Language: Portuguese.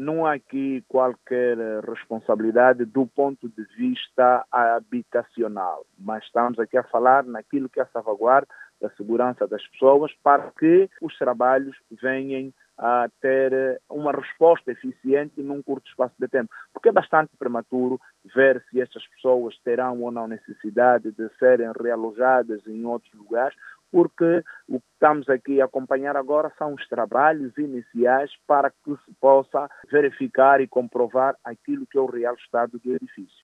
não há aqui qualquer responsabilidade do ponto de vista habitacional, mas estamos aqui a falar naquilo que é a salvaguarda da segurança das pessoas para que os trabalhos venham a ter uma resposta eficiente num curto espaço de tempo. Porque é bastante prematuro ver se estas pessoas terão ou não necessidade de serem realojadas em outros lugares, porque o que estamos aqui a acompanhar agora são os trabalhos iniciais para que se possa verificar e comprovar aquilo que é o real estado do edifício.